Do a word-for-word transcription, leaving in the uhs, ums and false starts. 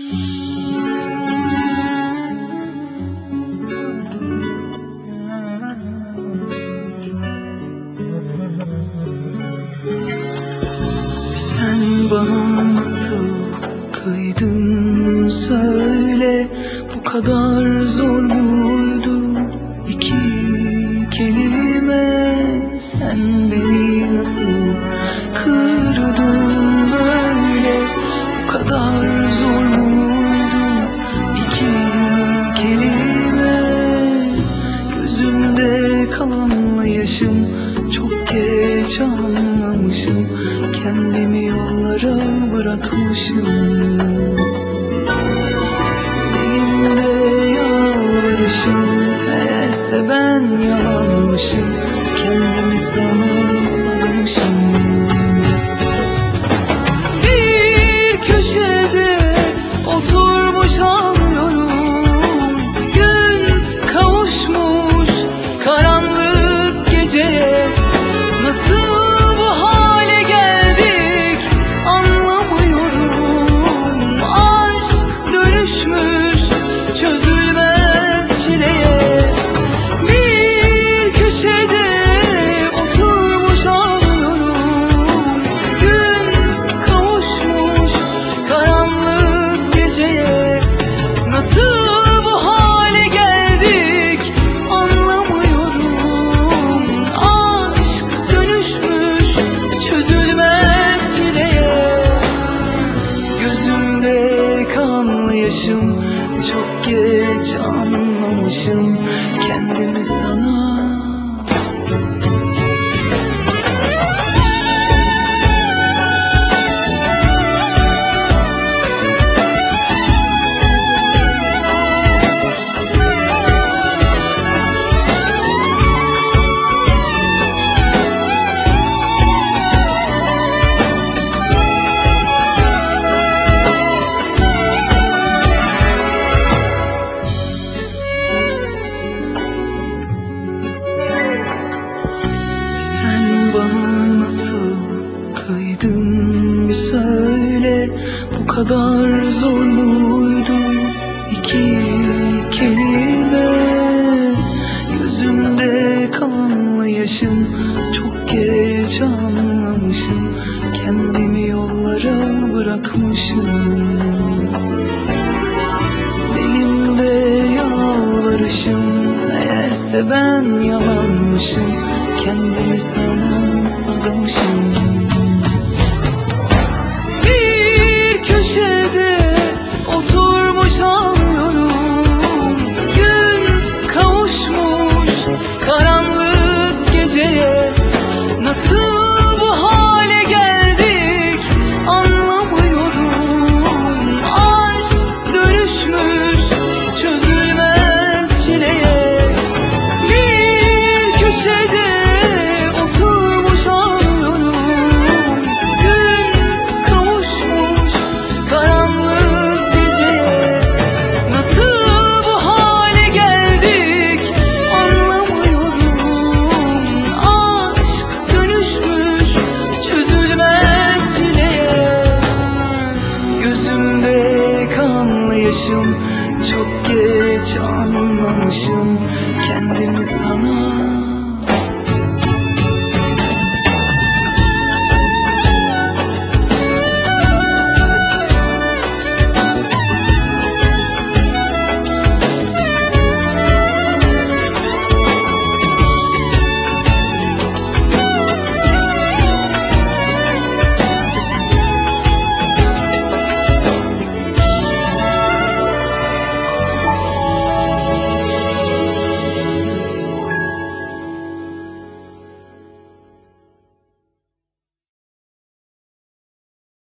Sen bana nasıl kıydın söyle, bu kadar zor muydu iki kelime? Sen beni nasıl kırdın böyle, bu kadar zor muydu iki kelime? Gözümde kalan yaşım, çok geç anlamışım, kendimi yollara bırakmışım. Elimde yalvarışım, meğerse ben yanmışım, kendimi sana adamışım. Bir köşede oturmuş ağlıyorum, gün kavuşmuş karanlık geceye. Nasıl bu hale geldik anlamıyorum, aşk dönüşmüş çözülmez çileye. Bir köşede oturmuş ağlıyorum, gün kavuşmuş karanlık geceye. Nasıl bu hale geldik anlamıyorum, aşk dönüşmüş çözülmez çileye. Gözümde kanlı yaşım, çok geç anlamışım, kendimi sana. Bana nasıl kıydın söyle, bu kadar zor muydu iki kelime? Gözümde kanlı yaşım, çok geç anlamışım, kendimi yollara bırakmışım. Elimde yalvarışım, meğerse ben yalanmışım, kendimi sana adamışım. Bir köşede oturmuş ağlıyorum, gün kavuşmuş karanlık geceye. Nasıl bu hale geldik anlamıyorum, aşk dönüşmüş çözülmez çileye. Bir köşede oturmuş ağlıyorum, gün kavuşmuş karanlık geceye. Nasıl bu hale geldik anlamıyorum, aşk dönüşmüş çözülmez çileye. Gözümde kanlı yaşım, çok geç anlamışım, kendimi sana.